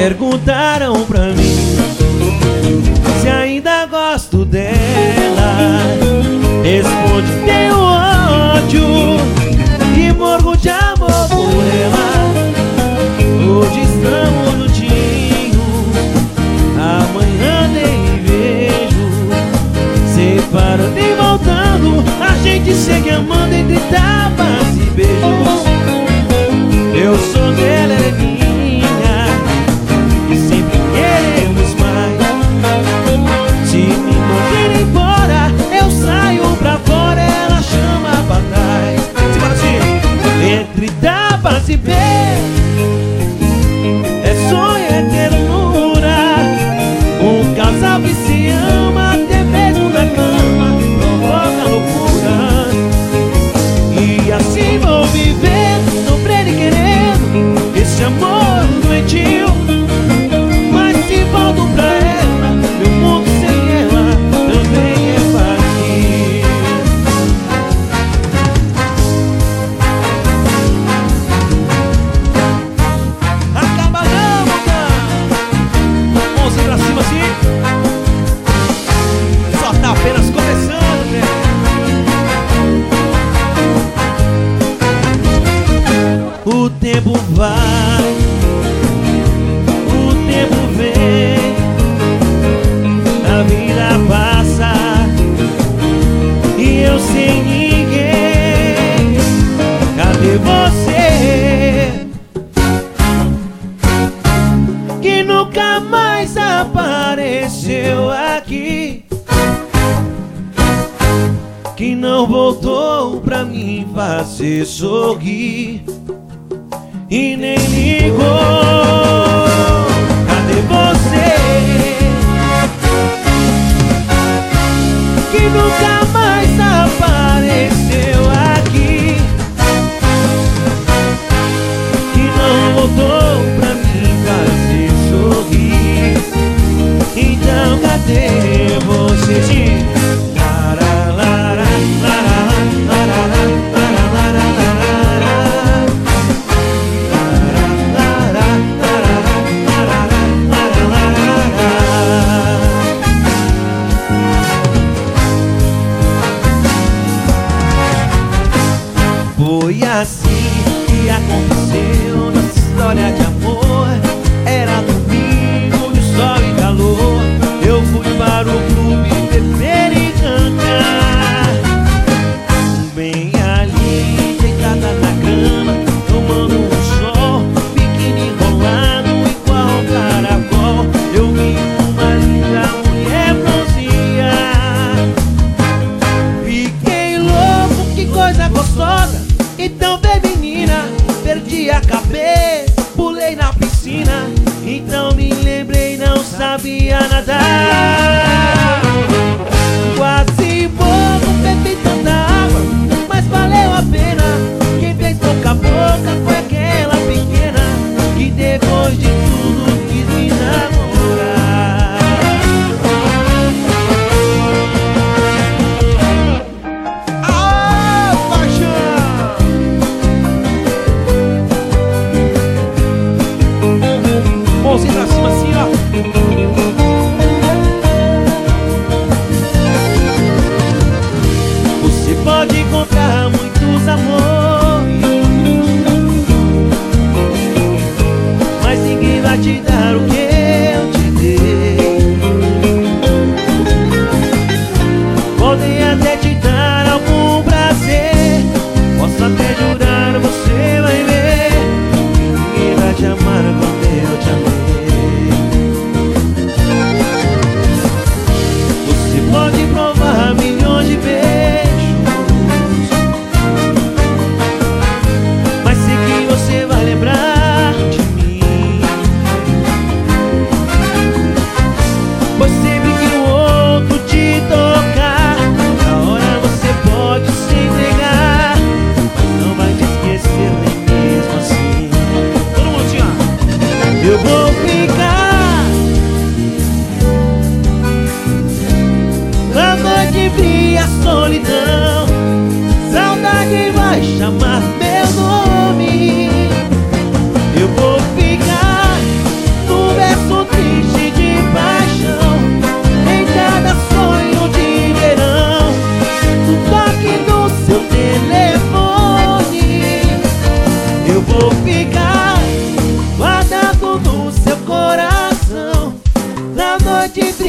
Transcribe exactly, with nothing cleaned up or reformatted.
Perguntaram pra mim se ainda gosto dela. Responde: tenho ódio e morro de amor por ela. Hoje estamos juntinho, amanhã nem vejo. Separando e voltando, a gente segue amando entre tapas e beijos. Eu sou dela, ela é minha, e sempre queremos mais. Se me mandar embora, eu saio pra fora, ela chama pra trás. Simbora assim, entre tapas e beijos, é sonho, é ternura. Um casal que se ama, até mesmo na cama, provoca loucura. E assim vou vivendo, sofrendo e querendo esse amor doentio. Mas se volto pra ela, meu mundo sem ela também é vazio. Acaba não, montão. Mãozinha pra cima assim. Só tá apenas começando, né? O tempo vai, o tempo vem, a vida passa e eu sem ninguém. Cadê você que nunca mais apareceu aqui, que não voltou pra me fazer sorrir e nem ligou? Cadê você que nunca mais apareceu aqui, que não voltou pra me fazer sorrir? Então cadê você? Sim. Foi assim que aconteceu nossa história de amor. Era domingo de sol e calor. Eu fui para o clube beber e cantar, bem ali, deitada na cama, tomando um sol, biquíni enrolado igual um caracol. Eu vi uma linda mulher bronzear, fiquei louco, que coisa gostosa. Então vem menina, perdi a cabeça, pulei na piscina. Então me lembrei, não sabia nadar. Quase morro, bebi tanta água, mas valeu a pena. Quem fez boca a boca foi aquela pequena que depois de tudo quis me namorar. Ah, paixão! Mãozinha pra cima assim, ó. Você pode encontrar muitos amores, mas ninguém vai te dar o que eu te dei. Podem até te dar algum prazer, posso até jurar, você vai ver, ninguém vai te amar como eu te amei. Você pode provar milhões de beijos, mas sei que você vai lembrar de mim, pois sempre que o outro te tocar, na hora você pode se entregar, mas não vai te esquecer nem mesmo assim. Todo mundo assim, ó. Eu vou ficar na noite fria, solidão, saudade vai chamar meu nome. Eu vou ficar no noite